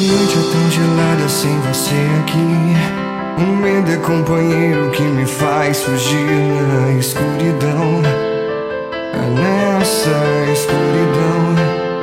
noite é tão gelada sem você aqui. Um medo é companheiro que me faz fugir na escuridão. É nessa escuridão,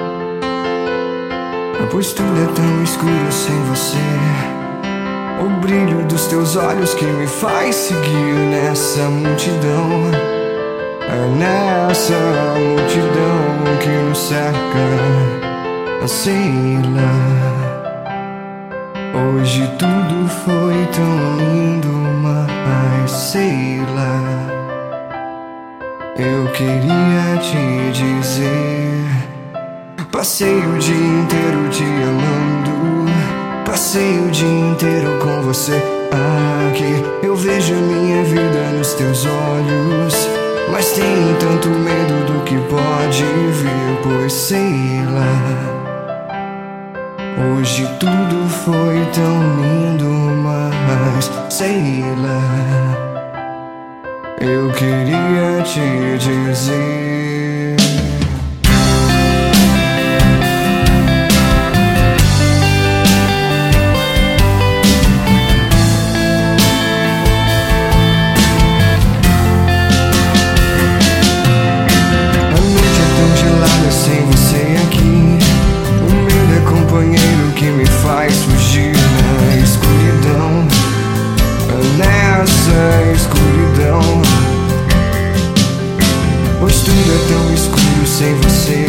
pois tudo é tão escuro sem você. O brilho dos teus olhos que me faz seguir nessa multidão. É nessa multidão que nos cerca. Sei lá, hoje tudo foi tão lindo, mas sei lá, eu queria te dizer. Passei o dia inteiro te amando, passei o dia inteiro com você aqui. Eu vejo a minha vida nos teus olhos, mas tenho tanto medo do que pode vir, pois sei lá, hoje tudo foi tão lindo, mas sei lá, eu queria te dizer. A noite é tão gelada sem você aqui. O medo é companheiro que me faz fugir na escuridão. Nessa escuridão, pois tudo é tão escuro sem você